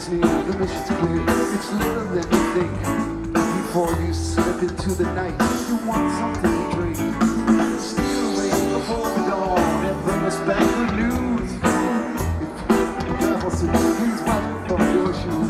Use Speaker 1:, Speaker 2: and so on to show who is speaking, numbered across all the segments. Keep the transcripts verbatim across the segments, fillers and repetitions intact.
Speaker 1: is near, the mission's clear. It's later than you think. Before you slip into the night, you want something to drink. Steal away before the dawn and bring us back the news. If you travel soon, please wipe from your shoes.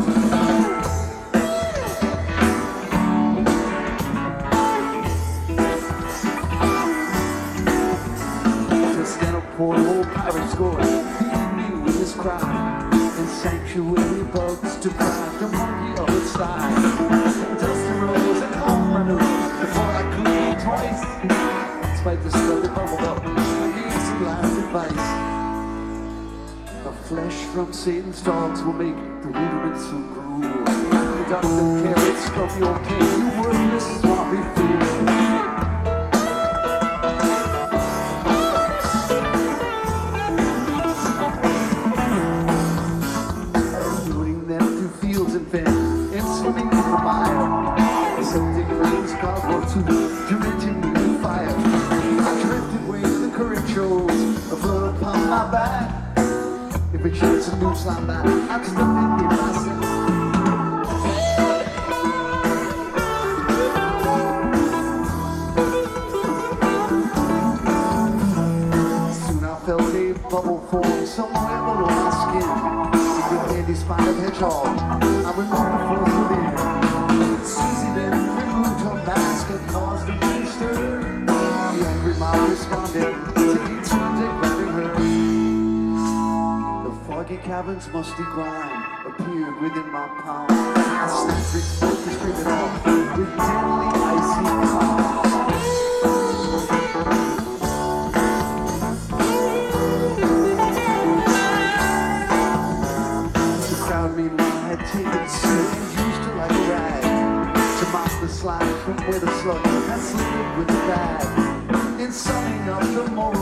Speaker 1: For the old pirate score, feeding me with his cry, and sanctuary bugs to pride the monkey of its side. Dusty rose and home runners before I could think twice. Despite the stuff that bubbled up, I gave some last advice. The flesh from Satan's dogs will make the rudiments so cruel. The doctor carrots from your cane, you worthless swampy fool. And swimming in the mire, septic flames cardboard to drenching me in fire. I drifted where the current shows a flood upon my back. If it shoots a noose like that, I'd step in in myself. Soon I felt a bubble form somewhere below my skin. Candy spine of hedgehog, I removed the force within. Susie then removed her mask and caused a big stir. The angry mob responded, taking turns at grabbing her. The foggy cavern's musty grime appeared within my palm. I snapped its foot to scrape it off with deadly icy calm. Taken soon and used her like a rag to mop the slide from where the slug had slid with a bag. In summing up the moral